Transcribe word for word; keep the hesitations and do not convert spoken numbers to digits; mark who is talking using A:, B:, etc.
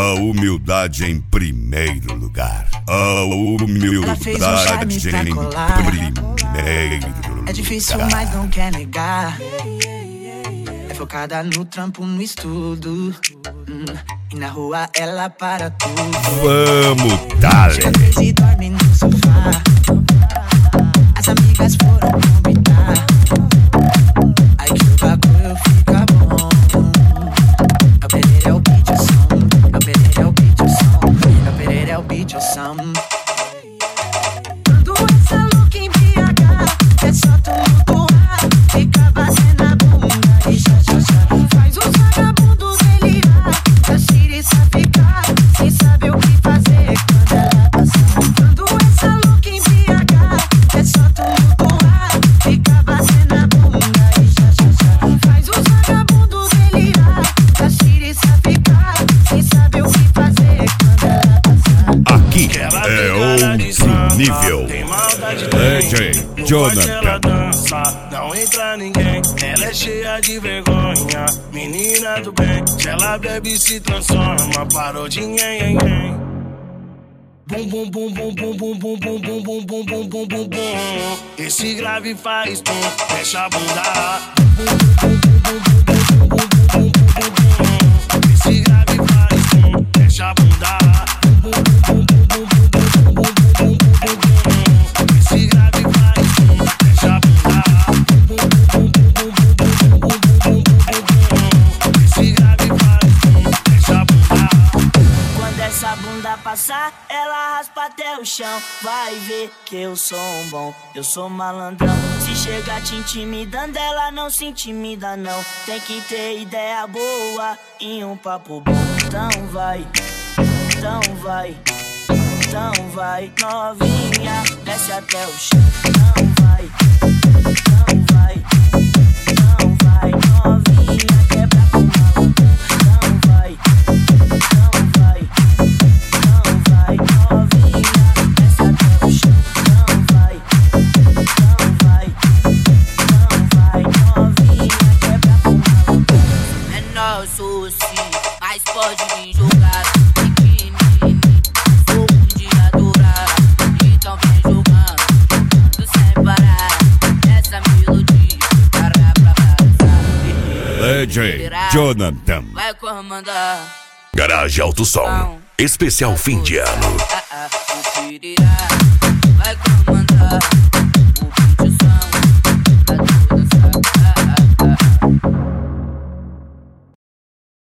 A: A humildade em primeiro lugar. A humildade em primeiro lugar.
B: É difícil, mas não quer negar. É focada no trampo, no estudo. hum, E na rua ela para tudo.
A: Vamos, dale.
B: Chega três e dorme no sofá. As amigas foram convidar. Aí que o bagulho fica bom. Meu Pereira é o beat, o som. Meu Pereira é o beat, o som. Meu Pereira é o beat, o som. Quando essa look em B H, é só tu mutuar. Fica batendo a bunda e já já já. Faz os vagabundos delirar. Da xiriça ficar sem saber o que fazer quando ela passar. Quando essa look em B H, é só tu mutuar. Fica batendo a bunda e já já já. Faz os vagabundos delirar. Da xiriça ficar sem saber o que fazer quando ela passar.
A: Aqui é outro nível. D J Jonathan.
C: Não entra ninguém, ela é cheia de vergonha. Menina do bem, se ela bebe se transforma. Parou de nhen, nhen. Bum bum bum bum bum bum bum bum bum bum bum bum bum bum bum. Esse grave faz tum, fecha a bunda. Bum bum bum bum bum bum bum bum bum bum bum. Esse grave faz tum, fecha a bunda. Bum bum bum bum bum bum bum bum bum bum bum bum. Esse grave faz tum, fecha a bunda. Bum bum bum bum bum bum bum bum bum bum bum. Esse grave faz tum, fecha a bunda.
D: Quando essa bunda passar, ela raspa até o chão. Vai ver que eu sou um bom, eu sou malandrão. Se chegar te intimidando, ela não se intimida não. Tem que ter ideia boa e um papo bom. Então vai, então vai, então vai, novinha, desce até o chão. Então vai, então vai, então vai, novinha, quebra com malandrão. Então vai, então vai, então vai, novinha, desce até o chão. Então vai, então vai, então vai, novinha, quebra com malandrão.
E: É nosso sim, mas pode me jogar. Biquíni, fogo de adorar. Então vem jogando, jogando sem parar. Essa melodia, para pra passar.
A: D J Jonathan.
E: Vai comandar.
A: Garagem Alto Som. Especial fim de ano.
E: Ah, ah, o Pereira vai comandar.